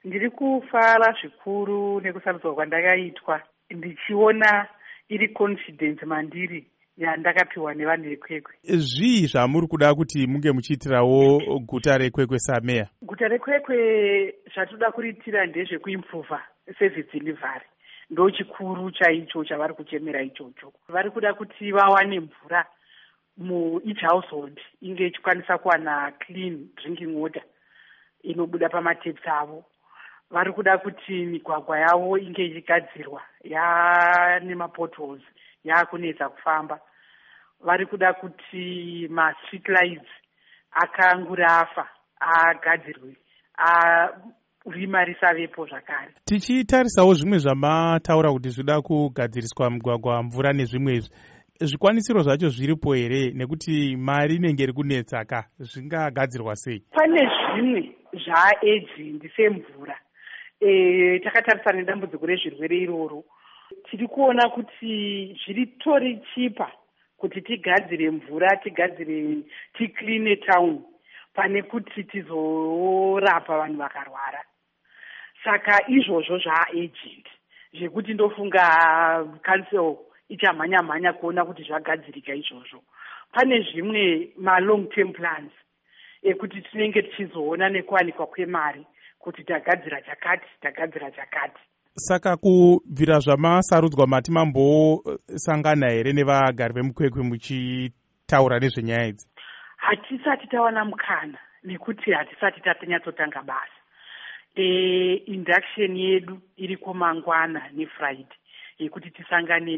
Ndiri kufara zvikuru nekusarudzwa kwandakaitwa ndichiona iri confidence mandiri yandakapiwa nevanhu vekwekwe. Zvii zvamuri kuda kuti munge muchiitirawo guta rekwekwe sameya? Guta rekwekwe zvatoda kuriitira ndezvekuimprova service delivery. Ndo chikuru chaicho chavari kuchemera ichocho. Vari kuda kuti vawane mvura each household inge ichikwanisa kuwana clean drinking water inobuda pamateps avo. Vari kuda kuti migwagwa yavo inge ichigadzirwa yaane mapotholes yaakunetsa kufamba. Vari kuda kuti ma-street lights akangura afa agadzirwe, rima risavepo zvakare. Tichitarisawo zvimwe zvamataura kuti zvida kugadziriswa mugwagwa, mvura nezvimwe izvi, zvikwanisiro zvacho zviripo here? Nekuti mari inenge iri kunetsa ka, zvingagadzirwa sei? Pane zvimwe zvaejendi semvura. Takatarisa nedambudziko rezvirwere iroro, tiri kuona kuti zviritori chipa kuti tigadzire mvura, tikline town pane kuti tizorapa vanhu vakarwara. Saka izvozvo zvaagent zvekuti ndofunga council ichamhanya kuona kuti zvagadzirika izvozvo. Pane zvimwe ma-long term plans ekuti tinenge tichizoona nekuwanikwa kwemari kuti tagadzira chakati. Saka kubvira zvamasarudzwa mati mambosangana here nevagari vemukwekwe muchitaura nezvenyaya idzi? Hatisati tawana mukana nekuti hatisati tanyatsotanga basa. Induction yedu iriko mangwana neFriday yekuti tisangane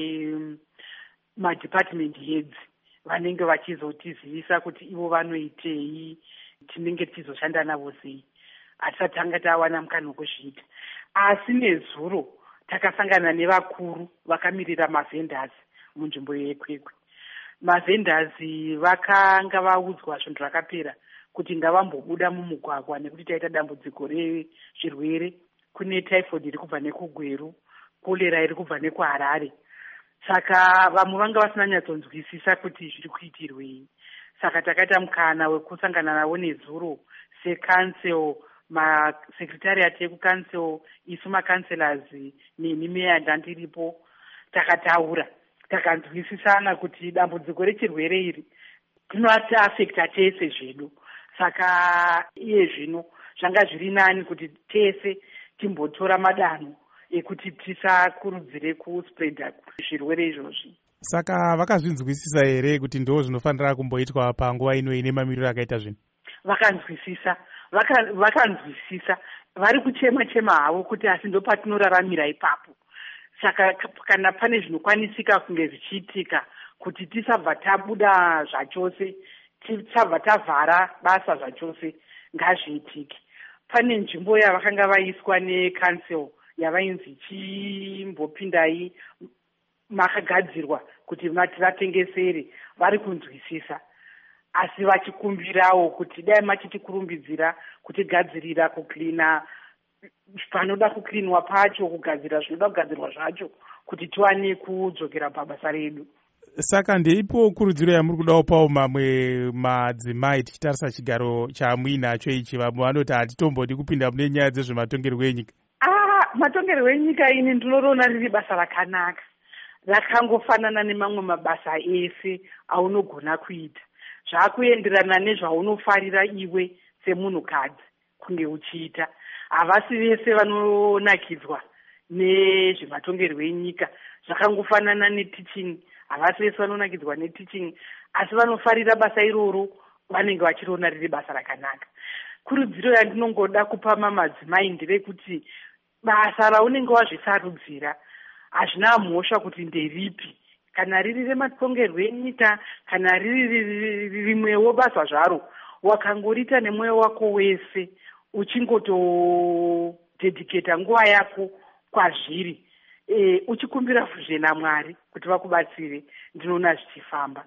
nemadepartment heads vanenge vachizotizivisa kuti ivo vanoitei, tinenge tichizoshanda navo sei. Hatisati tanga tawana mukana wekuzviita. Asi nezuro takasangana nevakuru vakamirira mavhendors munzvimbo yekwekwe. Mavhendors vakanga vaudzwa zvinhu zvakapera kuti ngavambobuda mumugwagwa nekuti taita dambudziko rezvirwere. Kune typhoid iri kubva nekugweru, cholera iri kubva nekuHarare. Saka vamwe vanga vasina nyatsonzwisisa kuti zviri kuitirwei. Saka takaita mukana wekusangana navo nezuro secouncil, masecretariat ekucouncil, isu macancelors neni meya ndandiripo, takataura takanzwisisana kuti dambudziko rechirwere iri rinoafekta tese zvedu. Saka iye zvino zvanga zviri nani kuti tese timbotora madanho ekuti tisakurudzire kuspreada zvirwere izvozvi. Saka vakazvinzwisisa here kuti ndo zvinofanira kumboitwa panguva ino ine mamiriro akaita zvinhu? Vakanzwisisa, vari kuchema havo kuti asi ndo patinoraramira ipapo. Saka kana pane zvinokwanisika kunge zvichiitika kuti tisabva tabuda zvachose, tisabva tavhara basa zvachose, ngazviitike. Pane nzvimbo yavakanga vaiswa necouncil yavainzi chimbopindai makagadzirwa kuti vatengesere, vari kunzwisisa. Asi vachikumbirawo kuti dai machitikurumbidzira kutigadzirira kuklina panoda kuklinwa pacho, kugadzira zvinoda kugadzirwa zvacho kuti tiwane kudzokera pabasa redu. Saka ndeipo kurudziro yamuri kudawo pawo mamwe madzimai, tichitarisa chigaro chamuinacho ichi, vamwe vanoti hatitombodi kupinda mune nyaya dzezvematongerwo enyika? Matongerwo enyika ini ndinoriona riri basa rakanaka, rakangofanana nemamwe mabasa ese aunogona kuita, zvakuenderana nezvaunofarira iwe semunhukadzi kunge uchiita. Havasi vese vanonakidzwa nezvematongerwo enyika, zvakangofanana neteaching. Havasi vese vanonakidzwa neteaching, asi vanofarira basa iroro vanenge vachiriona riri basa rakanaka. Kurudziro yandinongoda kupa madzimai ndevekuti basa raunenge wazvisarudzira hazvina mhosva kuti nderipi, kana riri rematongerwo enyika, kana riri rimwewo basa zvaro, wakangoriita nemwoyo wako wese uchingotodedicata nguva yako kwazviri, uchikumbira zve naMwari kuti vakubatsire, ndinoona zvichifamba.